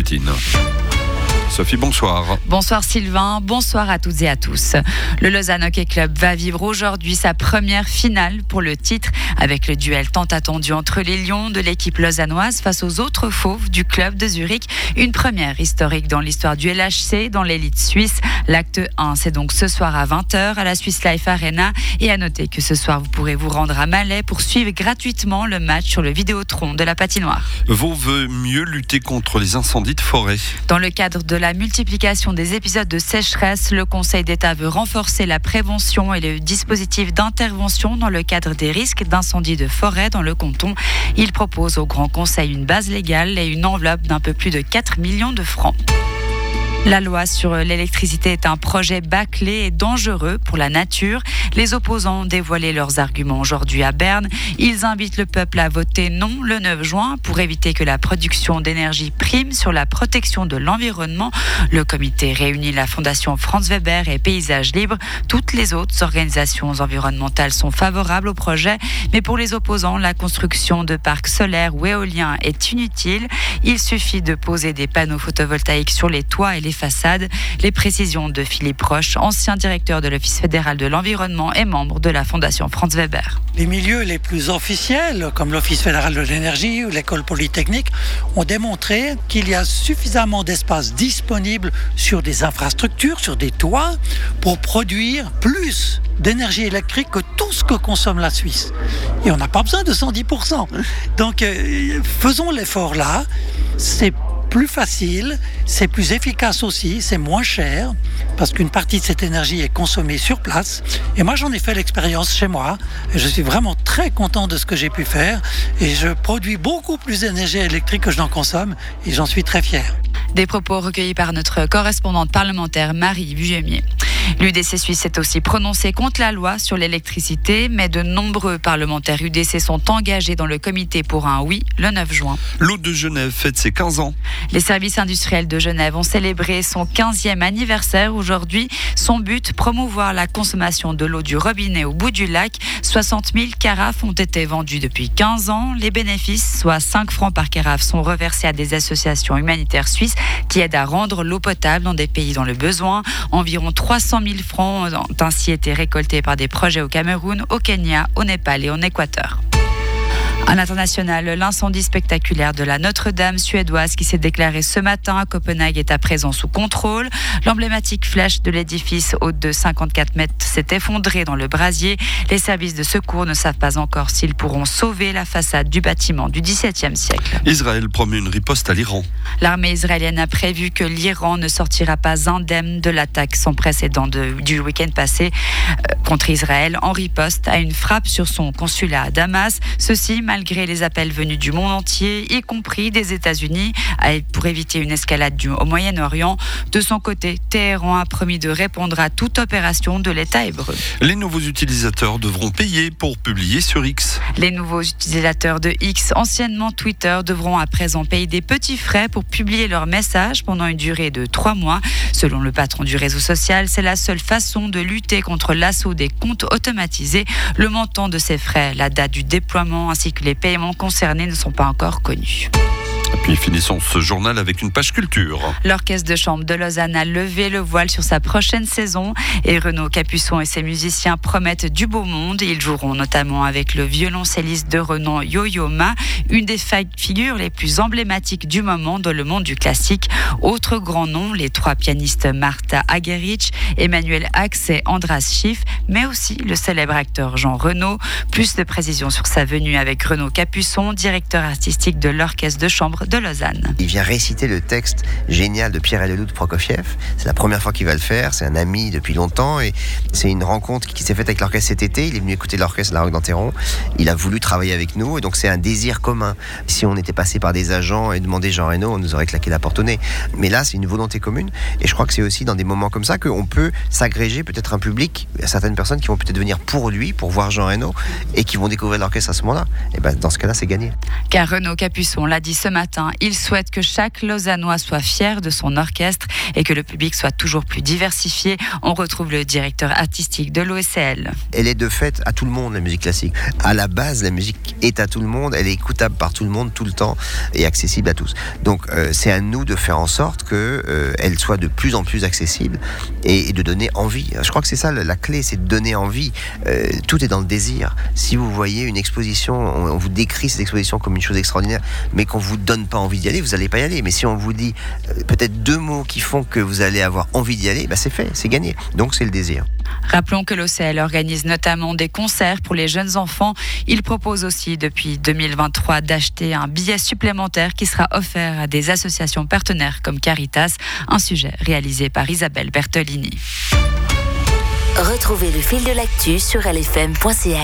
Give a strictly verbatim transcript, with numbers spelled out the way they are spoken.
Platine. Sophie, bonsoir. Bonsoir Sylvain, bonsoir à toutes et à tous. Le Lausanne Hockey Club va vivre aujourd'hui sa première finale pour le titre avec le duel tant attendu entre les Lions de l'équipe lausannoise face aux autres fauves du club de Zurich. Une première historique dans l'histoire du L H C dans l'élite suisse. L'acte un, c'est donc ce soir à vingt heures à la Swiss Life Arena. Et à noter que ce soir, vous pourrez vous rendre à Malais pour suivre gratuitement le match sur le Vidéotron de la patinoire. Vaud veut mieux lutter contre les incendies de forêt. Dans le cadre de la multiplication des épisodes de sécheresse, le Conseil d'État veut renforcer la prévention et le dispositif d'intervention dans le cadre des risques d'incendie de forêt dans le canton. Il propose au Grand Conseil une base légale et une enveloppe d'un peu plus de quatre millions de francs. La loi sur l'électricité est un projet bâclé et dangereux pour la nature. Les opposants ont dévoilé leurs arguments aujourd'hui à Berne. Ils invitent le peuple à voter non le neuf juin pour éviter que la production d'énergie prime sur la protection de l'environnement. Le comité réunit la Fondation Franz Weber et Paysages Libres. Toutes les autres organisations environnementales sont favorables au projet. Mais pour les opposants, la construction de parcs solaires ou éoliens est inutile. Il suffit de poser des panneaux photovoltaïques sur les toits et les façades. Les précisions de Philippe Roche, ancien directeur de l'Office fédéral de l'environnement et membre de la Fondation Franz Weber. Les milieux les plus officiels, comme l'Office fédéral de l'énergie ou l'École polytechnique, ont démontré qu'il y a suffisamment d'espace disponible sur des infrastructures, sur des toits, pour produire plus d'énergie électrique que tout ce que consomme la Suisse. Et on n'a pas besoin de cent dix pour cent. Donc, euh, faisons l'effort là. C'est plus facile, c'est plus efficace aussi, c'est moins cher parce qu'une partie de cette énergie est consommée sur place. Et moi, j'en ai fait l'expérience chez moi et je suis vraiment très content de ce que j'ai pu faire et je produis beaucoup plus d'énergie électrique que je n'en consomme et j'en suis très fier. Des propos recueillis par notre correspondante parlementaire Marie Vuillemier. L'U D C Suisse s'est aussi prononcé contre la loi sur l'électricité, mais de nombreux parlementaires U D C sont engagés dans le comité pour un oui le neuf juin. L'O de Genève fête ses quinze ans. Les services industriels de Genève ont célébré son quinzième anniversaire aujourd'hui. Son but, promouvoir la consommation de l'eau du robinet au bout du lac. soixante mille carafes ont été vendues depuis quinze ans. Les bénéfices, soit cinq francs par carafe, sont reversés à des associations humanitaires suisses qui aident à rendre l'eau potable dans des pays dans le besoin. Environ trois cent mille francs ont ainsi été récoltés par des projets au Cameroun, au Kenya, au Népal et en Équateur. À l'international, l'incendie spectaculaire de la Notre-Dame suédoise qui s'est déclaré ce matin à Copenhague est à présent sous contrôle. L'emblématique flèche de l'édifice haute de cinquante-quatre mètres s'est effondrée dans le brasier. Les services de secours ne savent pas encore s'ils pourront sauver la façade du bâtiment du dix-septième siècle. Israël promet une riposte à l'Iran. L'armée israélienne a prévu que l'Iran ne sortira pas indemne de l'attaque sans précédent de, du week-end passé euh, contre Israël en riposte à une frappe sur son consulat à Damas. Ceci malgré les appels venus du monde entier, y compris des États-Unis, pour éviter une escalade du, au Moyen-Orient. De son côté, Téhéran a promis de répondre à toute opération de l'État hébreu. Les nouveaux utilisateurs devront payer pour publier sur X. Les nouveaux utilisateurs de X, anciennement Twitter, devront à présent payer des petits frais pour publier leurs messages pendant une durée de trois mois. Selon le patron du réseau social, c'est la seule façon de lutter contre l'assaut des comptes automatisés. Le montant de ces frais, la date du déploiement ainsi que les paiements concernés ne sont pas encore connus. Et puis finissons ce journal avec une page culture. L'Orchestre de chambre de Lausanne a levé le voile sur sa prochaine saison et Renaud Capuçon et ses musiciens promettent du beau monde. Ils joueront notamment avec le violoncelliste de renom Yo-Yo Ma, une des figures les plus emblématiques du moment dans le monde du classique. Autre grand nom, les trois pianistes Martha Agerich, Emmanuel Ax et Andras Schiff, mais aussi le célèbre acteur Jean Renaud. Plus de précisions sur sa venue avec Renaud Capuçon, directeur artistique de l'Orchestre de chambre de Lausanne. Il vient réciter le texte génial de Pierre et le Loup de Prokofiev. C'est la première fois qu'il va le faire. C'est un ami depuis longtemps et c'est une rencontre qui s'est faite avec l'orchestre cet été. Il est venu écouter l'orchestre de la Roque d'Enterron. Il a voulu travailler avec nous et donc c'est un désir commun. Si on était passé par des agents et demandé Jean Reno, on nous aurait claqué la porte au nez. Mais là, c'est une volonté commune et je crois que c'est aussi dans des moments comme ça qu'on peut s'agréger peut-être un public. Il y a certaines personnes qui vont peut-être venir pour lui, pour voir Jean Reno et qui vont découvrir l'orchestre à ce moment-là. Et ben, dans ce cas-là, c'est gagné. Car Renaud Capuçon l'a dit ce matin, matin. Il souhaite que chaque Lausannois soit fier de son orchestre et que le public soit toujours plus diversifié. On retrouve le directeur artistique de l'O S C L. Elle est de fait à tout le monde, la musique classique. À la base, la musique est à tout le monde, elle est écoutable par tout le monde, tout le temps, et accessible à tous. Donc euh, c'est à nous de faire en sorte qu'elle euh, soit de plus en plus accessible et, et de donner envie. Je crois que c'est ça la, la clé, c'est de donner envie. Euh, tout est dans le désir. Si vous voyez une exposition, on, on vous décrit cette exposition comme une chose extraordinaire, mais qu'on vous donne pas envie d'y aller, vous n'allez pas y aller. Mais si on vous dit euh, peut-être deux mots qui font que vous allez avoir envie d'y aller, bah c'est fait, c'est gagné. Donc c'est le désir. Rappelons que l'O C L organise notamment des concerts pour les jeunes enfants. Il propose aussi depuis deux mille vingt-trois d'acheter un billet supplémentaire qui sera offert à des associations partenaires comme Caritas, un sujet réalisé par Isabelle Bertolini. Retrouvez le fil de l'actu sur L F M point C H.